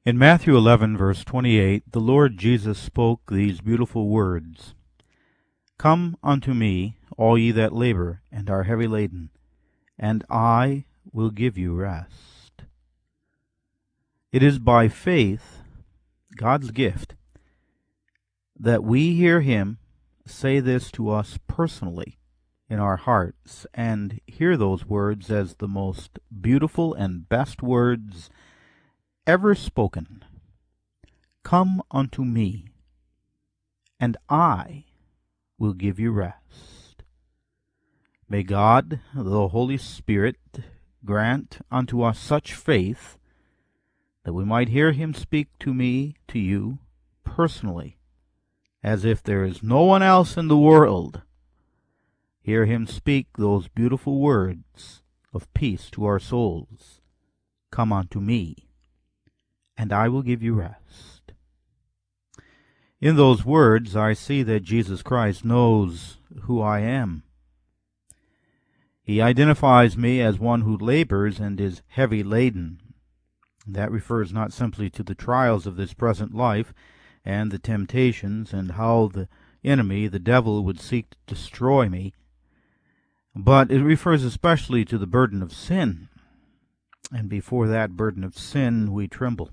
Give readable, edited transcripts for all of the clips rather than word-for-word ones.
In Matthew 11, verse 28, the Lord Jesus spoke these beautiful words, "Come unto me, all ye that labor and are heavy laden, and I will give you rest." It is by faith, God's gift, that we hear Him say this to us personally in our hearts, and hear those words as the most beautiful and best words ever spoken. Come unto me, and I will give you rest. May God, the Holy Spirit, grant unto us such faith that we might hear Him speak to me, to you, personally, as if there is no one else in the world. Hear Him speak those beautiful words of peace to our souls. Come unto me, and I will give you rest. In those words, I see that Jesus Christ knows who I am. He identifies me as one who labors and is heavy laden. That refers not simply to the trials of this present life and the temptations and how the enemy, the devil, would seek to destroy me, but it refers especially to the burden of sin. And before that burden of sin, we tremble.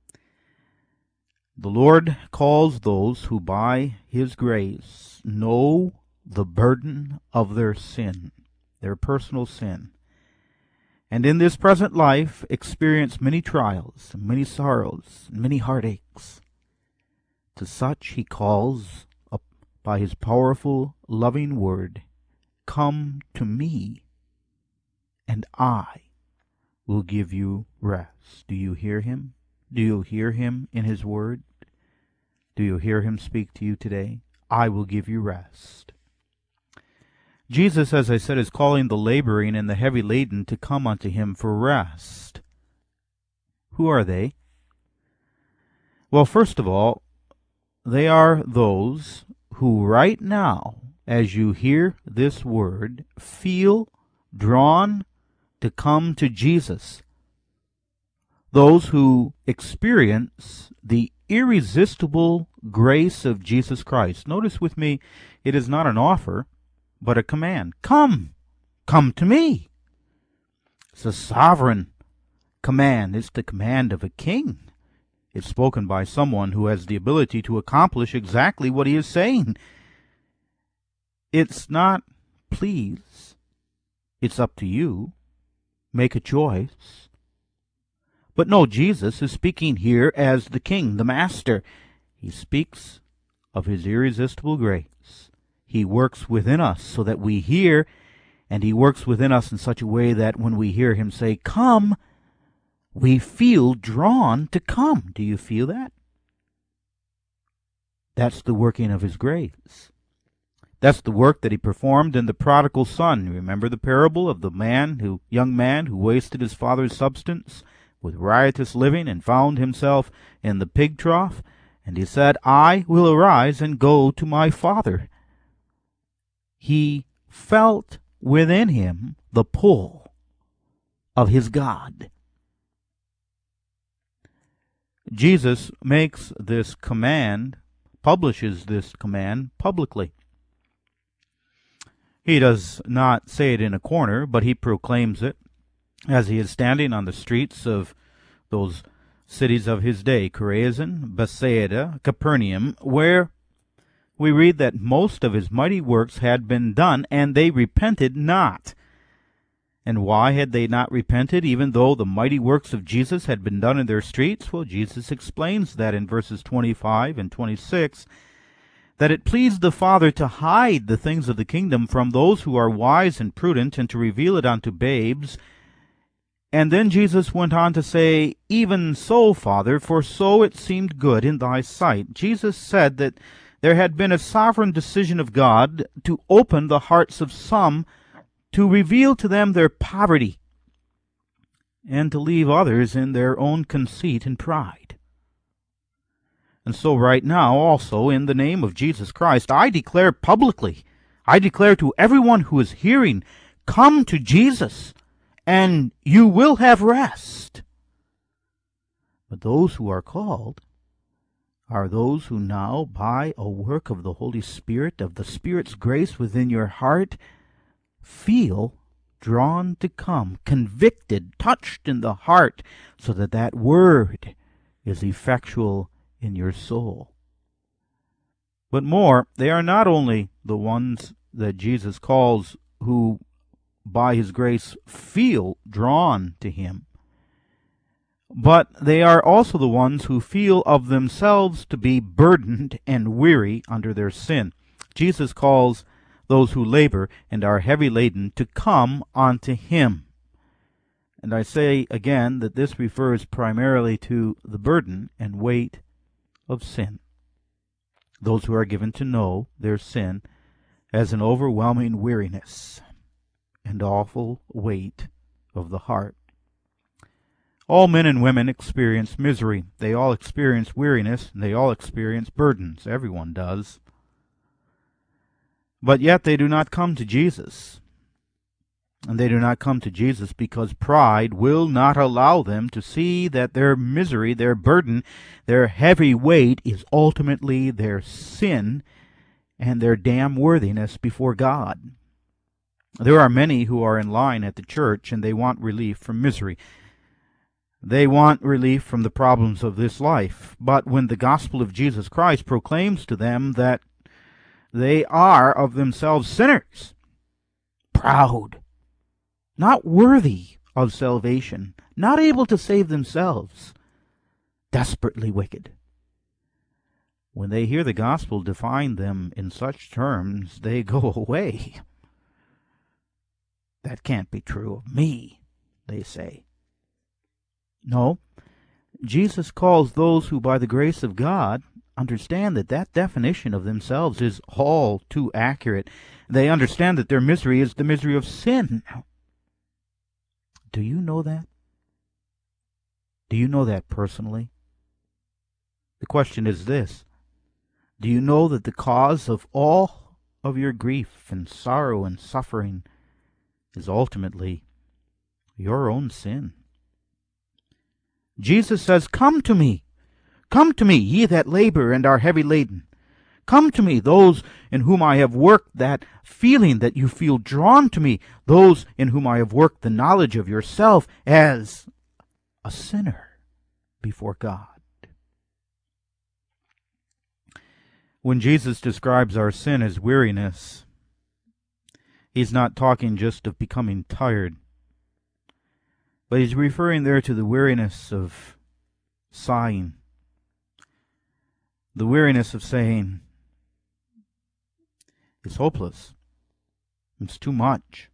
The Lord calls those who by His grace know the burden of their sin, their personal sin, and in this present life experience many trials, many sorrows, and many heartaches. To such He calls up by His powerful, loving word, "Come to me, and I will give you rest." Do you hear Him? Do you hear Him in His word? Do you hear Him speak to you today? I will give you rest. Jesus, as I said, is calling the laboring and the heavy laden to come unto Him for rest. Who are they? Well, first of all, they are those who right now, as you hear this word, feel drawn to come to Jesus. Those who experience the irresistible grace of Jesus Christ. Notice with me, it is not an offer, but a command. Come to me. It's a sovereign command. It's the command of a king. It's spoken by someone who has the ability to accomplish exactly what he is saying. It's not please. It's up to you. Make a choice. But no, Jesus is speaking here as the King, the Master. He speaks of His irresistible grace. He works within us so that we hear, and He works within us in such a way that when we hear Him say, "Come," we feel drawn to come. Do you feel that? That's the working of His grace. That's the work that He performed in the prodigal son. Remember the parable of the young man who wasted his father's substance with riotous living and found himself in the pig trough? And he said, "I will arise and go to my father." He felt within him the pull of his God. Jesus makes this command, publishes this command publicly. He does not say it in a corner, but He proclaims it as He is standing on the streets of those cities of His day, Chorazin, Bethsaida, Capernaum, where we read that most of His mighty works had been done, and they repented not. And why had they not repented, even though the mighty works of Jesus had been done in their streets? Well, Jesus explains that in verses 25 and 26, that it pleased the Father to hide the things of the kingdom from those who are wise and prudent, and to reveal it unto babes. And then Jesus went on to say, "Even so, Father, for so it seemed good in thy sight." Jesus said that there had been a sovereign decision of God to open the hearts of some, to reveal to them their poverty, and to leave others in their own conceit and pride. And so right now, also, in the name of Jesus Christ, I declare publicly, I declare to everyone who is hearing, come to Jesus, and you will have rest. But those who are called are those who now, by a work of the Holy Spirit, of the Spirit's grace within your heart, feel drawn to come, convicted, touched in the heart, so that that word is effectual in your soul. But more, they are not only the ones that Jesus calls who, by his grace, feel drawn to him, but they are also the ones who feel of themselves to be burdened and weary under their sin. Jesus calls those who labor and are heavy laden to come unto him. And I say again that this refers primarily to the burden and weight of sin. Those who are given to know their sin as an overwhelming weariness and awful weight of the heart. All men and women experience misery. They all experience weariness, and they all experience burdens. Everyone does. But yet they do not come to Jesus. And they do not come to Jesus because pride will not allow them to see that their misery, their burden, their heavy weight is ultimately their sin and their damn worthiness before God. There are many who are in line at the church and they want relief from misery. They want relief from the problems of this life. But when the gospel of Jesus Christ proclaims to them that they are of themselves sinners, proud, not worthy of salvation, not able to save themselves, desperately wicked. When they hear the gospel define them in such terms, they go away. That can't be true of me, they say. No, Jesus calls those who by the grace of God understand that that definition of themselves is all too accurate. They understand that their misery is the misery of sin. Do you know that? Do you know that personally? The question is this: do you know that the cause of all of your grief and sorrow and suffering is ultimately your own sin? Jesus says, come to me, ye that labor and are heavy laden. Come to me, those in whom I have worked that feeling that you feel drawn to me, those in whom I have worked the knowledge of yourself as a sinner before God. When Jesus describes our sin as weariness, he's not talking just of becoming tired, but he's referring there to the weariness of sighing, the weariness of saying, it's hopeless, it's too much,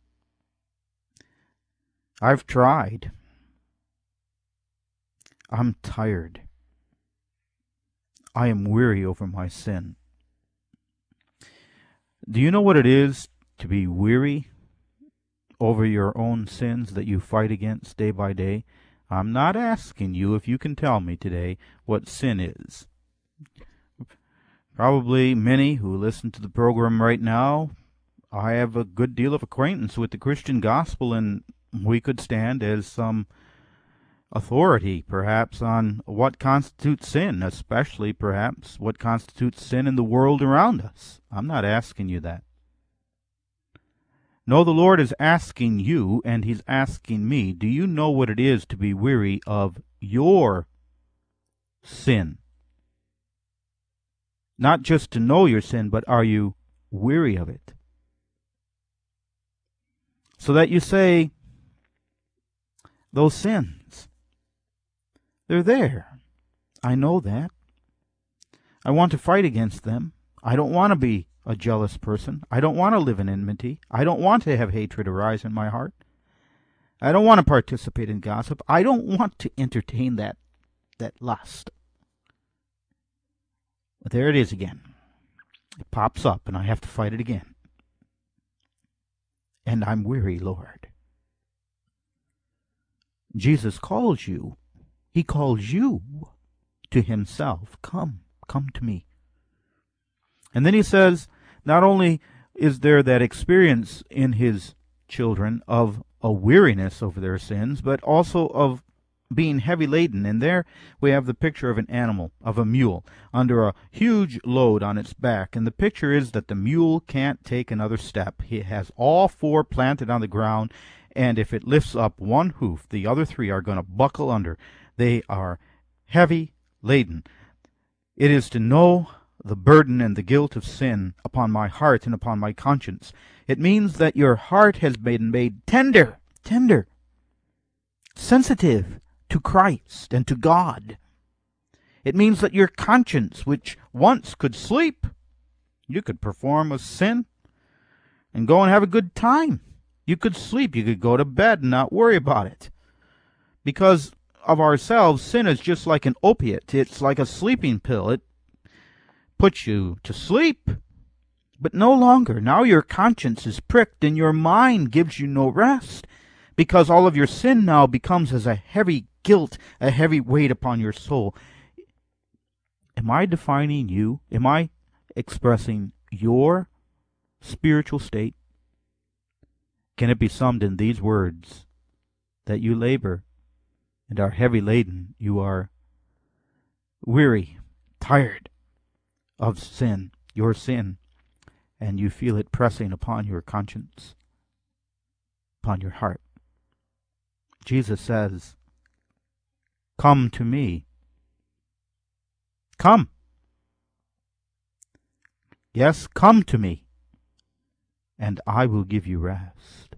I've tried, I'm tired, I am weary over my sin. Do you know what it is to be weary over your own sins that you fight against day by day? I'm not asking you if you can tell me today what sin is. Probably many who listen to the program right now, I have a good deal of acquaintance with the Christian gospel, and we could stand as some authority, perhaps, on what constitutes sin, especially, perhaps, what constitutes sin in the world around us. I'm not asking you that. No, the Lord is asking you, and he's asking me, do you know what it is to be weary of your sin? Not just to know your sin, but are you weary of it? So that you say, those sins, they're there. I know that. I want to fight against them. I don't want to be a jealous person. I don't want to live in enmity. I don't want to have hatred arise in my heart. I don't want to participate in gossip. I don't want to entertain that lust. But there it is again. It pops up and I have to fight it again. And I'm weary, Lord. Jesus calls you. He calls you to himself. Come to me. And then he says, not only is there that experience in his children of a weariness over their sins, but also of being heavy laden, and there we have the picture of an animal, of a mule, under a huge load on its back, and the picture is that the mule can't take another step. He has all four planted on the ground, and if it lifts up one hoof, the other three are going to buckle under. They are heavy laden. It is to know the burden and the guilt of sin upon my heart and upon my conscience. It means that your heart has been made tender, sensitive to Christ and to God. It means that your conscience, which once could sleep, you could perform a sin and go and have a good time. You could sleep, you could go to bed and not worry about it. Because of ourselves, sin is just like an opiate. It's like a sleeping pill. It puts you to sleep, but no longer. Now your conscience is pricked and your mind gives you no rest, because all of your sin now becomes as a heavy guilt, a heavy weight upon your soul. Am I defining you? Am I expressing your spiritual state? Can it be summed in these words, that you labor and are heavy laden, you are weary, tired of sin, your sin, and you feel it pressing upon your conscience, upon your heart? Jesus says, come to me. Come. Yes, come to me, and I will give you rest.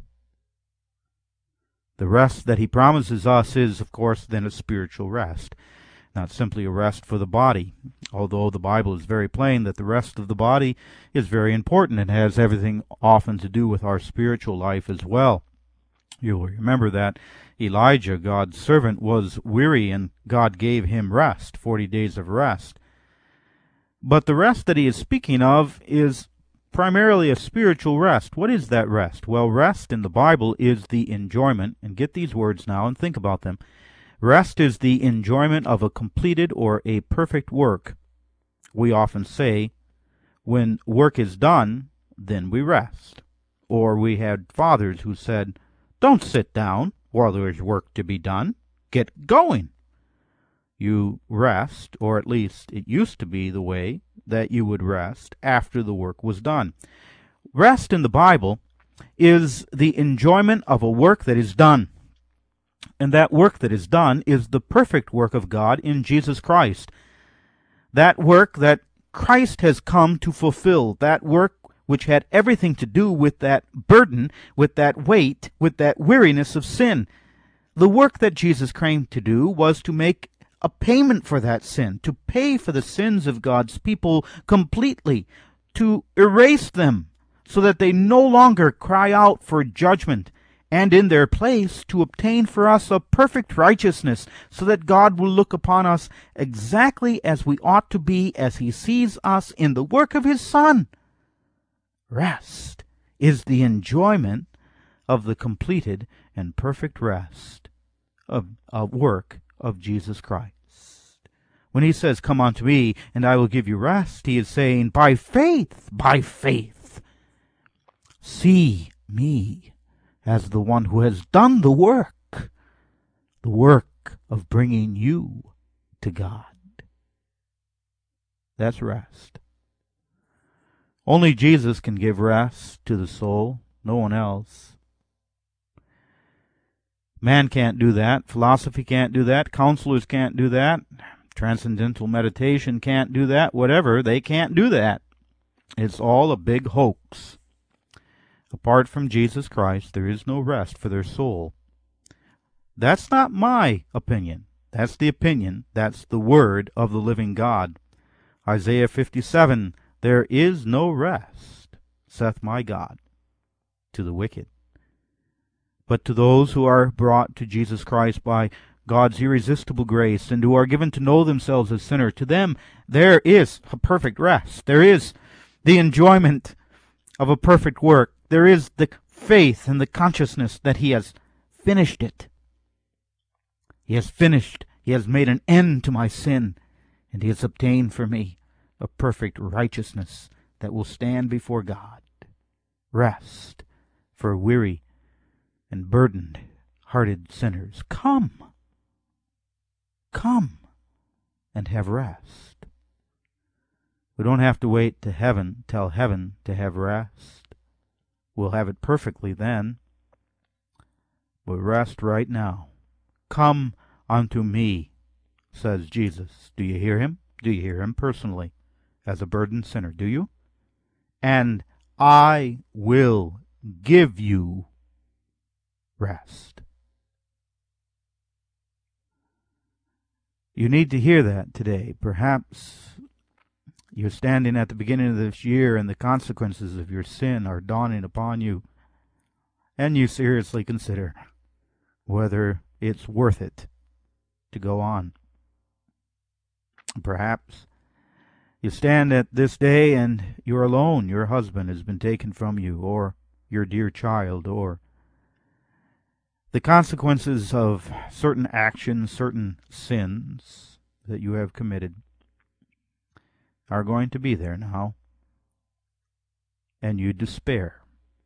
The rest that he promises us is, of course, then a spiritual rest, not simply a rest for the body, although the Bible is very plain that the rest of the body is very important and has everything often to do with our spiritual life as well. You'll remember that Elijah, God's servant, was weary and God gave him rest, 40 days of rest. But the rest that he is speaking of is primarily a spiritual rest. What is that rest? Well, rest in the Bible is the enjoyment, and get these words now and think about them. Rest is the enjoyment of a completed or a perfect work. We often say, when work is done, then we rest. Or we had fathers who said, don't sit down while there is work to be done. Get going. You rest, or at least it used to be the way that you would rest after the work was done. Rest in the Bible is the enjoyment of a work that is done. And that work that is done is the perfect work of God in Jesus Christ. That work that Christ has come to fulfill, that work which had everything to do with that burden, with that weight, with that weariness of sin. The work that Jesus came to do was to make a payment for that sin, to pay for the sins of God's people completely, to erase them so that they no longer cry out for judgment, and in their place to obtain for us a perfect righteousness, so that God will look upon us exactly as we ought to be, as he sees us in the work of his Son. Rest is the enjoyment of the completed and perfect rest of work of Jesus Christ. When he says, come unto me, and I will give you rest, he is saying, by faith, see me as the one who has done the work of bringing you to God. That's rest. Only Jesus can give rest to the soul, no one else. Man can't do that. Philosophy can't do that. Counselors can't do that. Transcendental meditation can't do that. Whatever, they can't do that. It's all a big hoax. Apart from Jesus Christ, there is no rest for their soul. That's not my opinion. That's the opinion. That's the word of the living God. Isaiah 57, there is no rest, saith my God, to the wicked. But to those who are brought to Jesus Christ by God's irresistible grace, and who are given to know themselves as sinners, to them there is a perfect rest. There is the enjoyment of a perfect work. There is the faith and the consciousness that he has finished it. He has finished. He has made an end to my sin, and he has obtained for me a perfect righteousness that will stand before God. Rest for weary and burdened-hearted sinners. Come. Come and have rest. We don't have to wait to heaven, tell heaven to have rest. We'll have it perfectly then. But rest right now. Come unto me, says Jesus. Do you hear him? Do you hear him personally as a burdened sinner? Do you? And I will give you rest. You need to hear that today. Perhaps you're standing at the beginning of this year and the consequences of your sin are dawning upon you, and you seriously consider whether it's worth it to go on. Perhaps you stand at this day and you're alone. Your husband has been taken from you, or your dear child, or the consequences of certain actions, certain sins that you have committed are going to be there now, and you despair.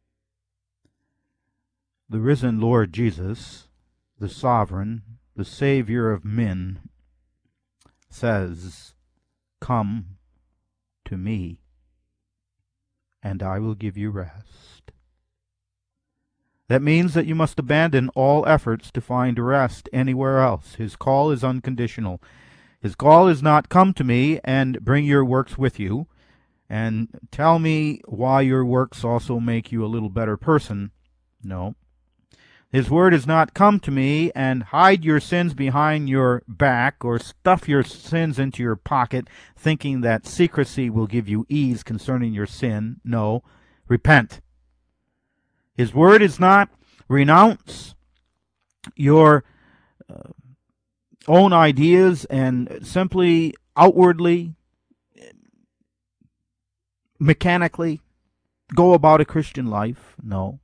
The risen Lord Jesus, the sovereign, the Savior of men, says, "Come to me, and I will give you rest." That means that you must abandon all efforts to find rest anywhere else. His call is unconditional. His call is not, "Come to me and bring your works with you, and tell me why your works also make you a little better person." No. His word is not, "Come to me and hide your sins behind your back, or stuff your sins into your pocket, thinking that secrecy will give you ease concerning your sin." No. Repent. His word is not, "Renounce your own ideas and simply outwardly, mechanically go about a Christian life." No.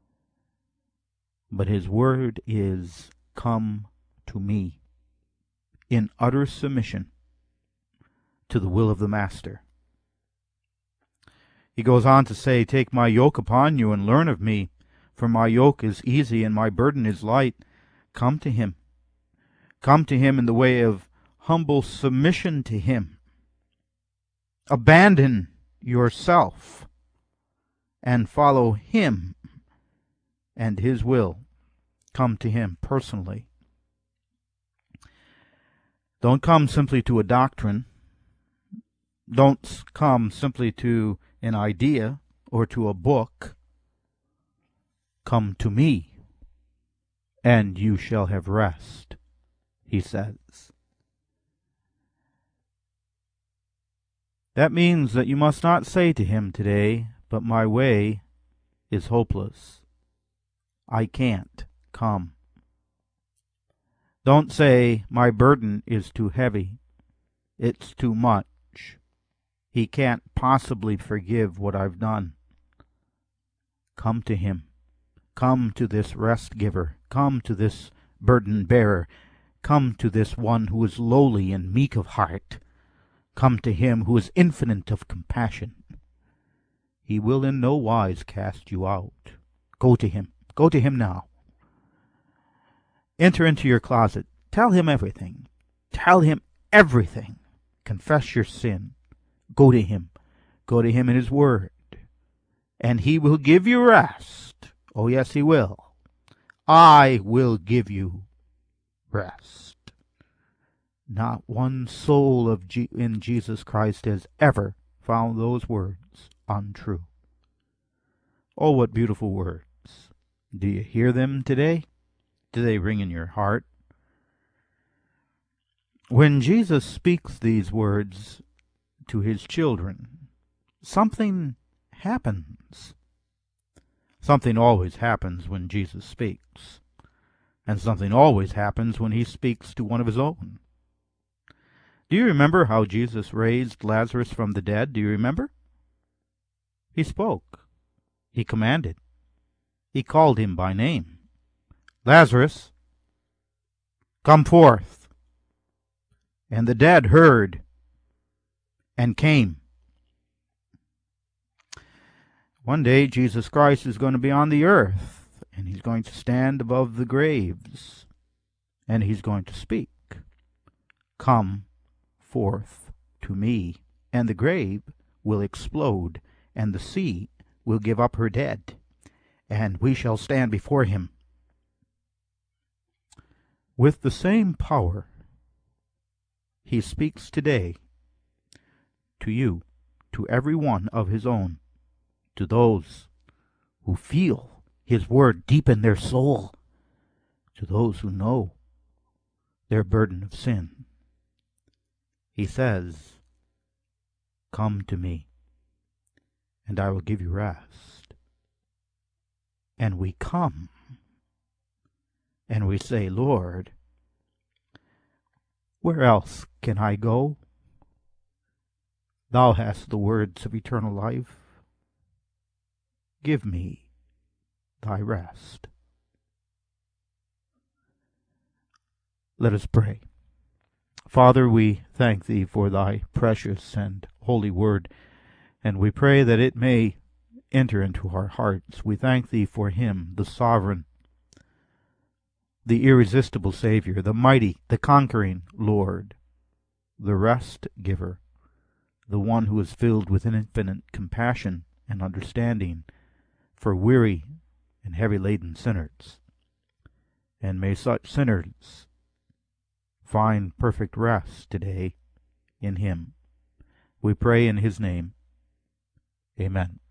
But his word is, "Come to me," in utter submission to the will of the Master. He goes on to say, "Take my yoke upon you and learn of me, for my yoke is easy and my burden is light." Come to him. Come to him in the way of humble submission to him. Abandon yourself and follow him and his will. Come to him personally. Don't come simply to a doctrine. Don't come simply to an idea or to a book. Come to me, and you shall have rest, he says. That means that you must not say to him today, "But my way is hopeless. I can't come." Don't say, "My burden is too heavy. It's too much. He can't possibly forgive what I've done." Come to him. Come to this rest giver. Come to this burden bearer. Come to this one who is lowly and meek of heart. Come to him who is infinite of compassion. He will in no wise cast you out. Go to him. Go to him now. Enter into your closet. Tell him everything. Tell him everything. Confess your sin. Go to him. Go to him in his word. And he will give you rest. Oh, yes, he will. I will give you rest. Not one soul in Jesus Christ has ever found those words untrue. Oh, what beautiful words. Do you hear them today? Do they ring in your heart? When Jesus speaks these words to his children, something happens. Something always happens when Jesus speaks, and something always happens when he speaks to one of his own. Do you remember how Jesus raised Lazarus from the dead? Do you remember? He spoke. He commanded. He called him by name. "Lazarus, come forth." And the dead heard and came. One day Jesus Christ is going to be on the earth, and he's going to stand above the graves, and he's going to speak. Come forth to me, and the grave will explode, and the sea will give up her dead, and we shall stand before him. With the same power, he speaks today to you, to every one of his own, to those who feel his word deep in their soul, to those who know their burden of sin. He says, come to me, and I will give you rest. And we come, and we say, Lord, where else can I go? Thou hast the words of eternal life. Give me thy rest. Let us pray. Father, we thank thee for thy precious and holy word, and we pray that it may enter into our hearts. We thank thee for him, the sovereign, the irresistible Savior, the mighty, the conquering Lord, the rest giver, the one who is filled with infinite compassion and understanding for weary and heavy-laden sinners. And may such sinners find perfect rest today in him. We pray in his name. Amen.